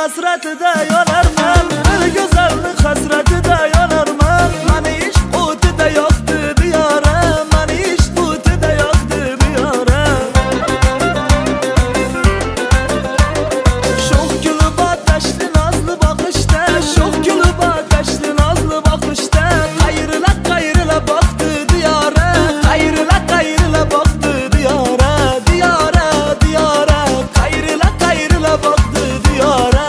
hasratida yonarman, el go'zallik hasratida yonarman. Mani ish o'tida yoqdi diyora, mani ish o'tida yoqdi diyora. Sho'x kulib ateşli nazlı bakışta, sho'x kulib ateşli nazlı bakışta. Qayrila baktı diyora, qayrila baktı diyora, diyora, diyora. Qayrila baktı diyora.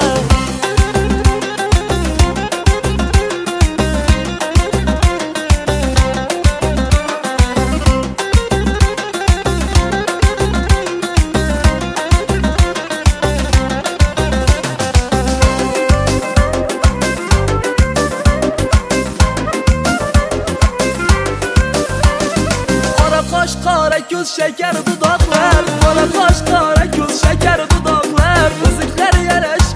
Qora ko'z shakar dudoqlar, qora qosh qora ko'z shakar dudoqlar, uzuklar yarash